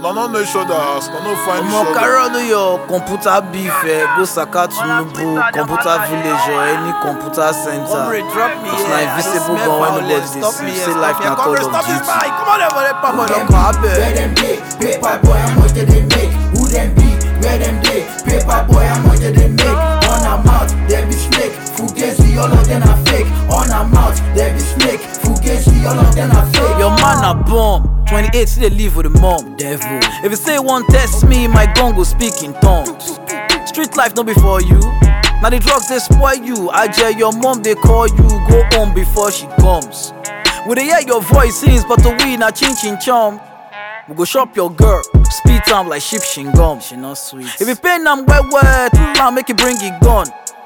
No know each other house, no find each other. Carry on your computer beef, go Saka Tinubu, computer village or any computer center. Drop me it's not invisible gun when no let this say life na call of duty. Come on, Papa, don't Where them dey? Paper boy, how much did they make? Who them be? Where them dey? Paper boy, how much did they make? On a mouth, there be snake. Fugazi, all of them are fake. On a mouth, there be snake. Fugazi, all of them are fake. Your man a bomb. 28 still they live with the mom, devil. If you say one test me, my gun go speak in tongues. Street life no be for you. Now the drugs they spoil you. I jail your mom they call you. Go home before she comes. We dey hear your voice sings, but the weed na chin chin chom. We go shop your girl, speed time like sheep gum. She not sweet. If you pain am wet, now make you bring it gun.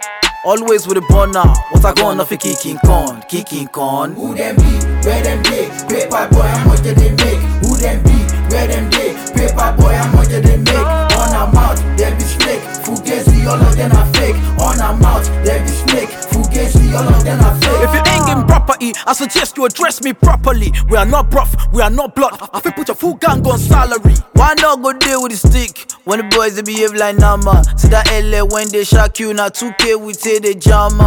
Always with a burner, what I gonna fi kicking con. Who them be? Where them dey? Paper boy, how much did they make? Who them be? Where them dey? Paper boy, how much did they make? On a mouth, there be snake. Fugazi, all of them are fake. On a mouth, there be snake. Fugazi, all of them are fake. If you ain't getting properly, I suggest you address me properly. We are not rough, we are not blood. I feel put your full gang on salary. Why not go deal with the stick? When the boys they behave like Nama. See that LA when they shock you, now 2K we say they jam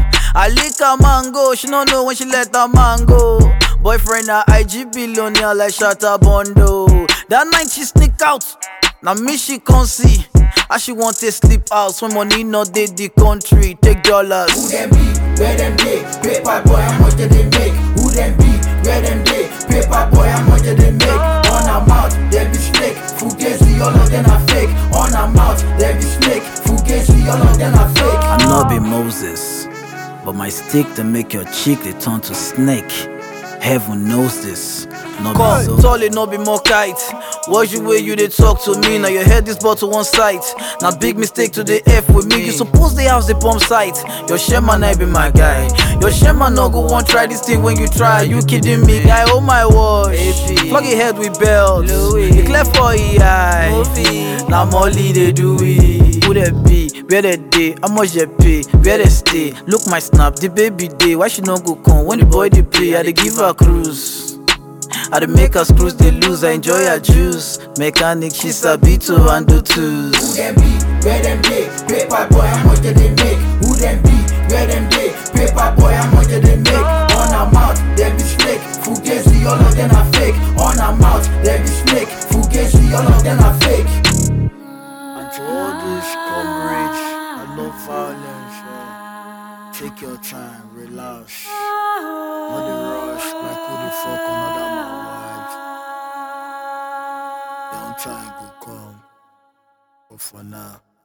I lick a mango, she don't know when she let her mango. Boyfriend a IG billionaire like Shatta Bondo. That night she sneak out, now me she can't see. As she want to sleep house when money not dey the country. Take dollars. Who them be? Where them dey? Paper boy, how much did they make? Who them be? Where them dey? Paper boy, how much did they make? On a mouth, there be snake. Fugazi, all of them are fake. On a mouth, there be snake. Fugazi, all of them are fake. I know be Moses, but my stick to make your cheek they turn to snake. Heaven knows this. Come, tall it no be more kite. Watch the way you they talk to me. Now your head is brought to one side. Now big mistake to the F with me. You suppose they have the pump site. Your shema I be my guy. Your shema no go one try this thing when you try. You kidding me, guy? Oh my watch. Plug your head with belts. You clear for EI. Now Molly they do it. Who they be? Where they dey? How much they pay? Where they stay? Look my snap, the baby day. Why she no go come? When the boy they play, I they give her cruise. I dey make us cruise, they lose, I enjoy her juice. Mechanic, she sabi to handle tools. Who them be? Where them dey? Paper boy, how much did they make? Who them be? Where them dey? Paper boy, how much did they make? On a mouth, there be snake. Fugazi, all of them are fake. On a mouth, there be snake. Fugazi, all of them are fake. And to all this coverage, I love violence. Take your time, relax. Not the rush, like who the fuck another man wife. Young time will come, but for now.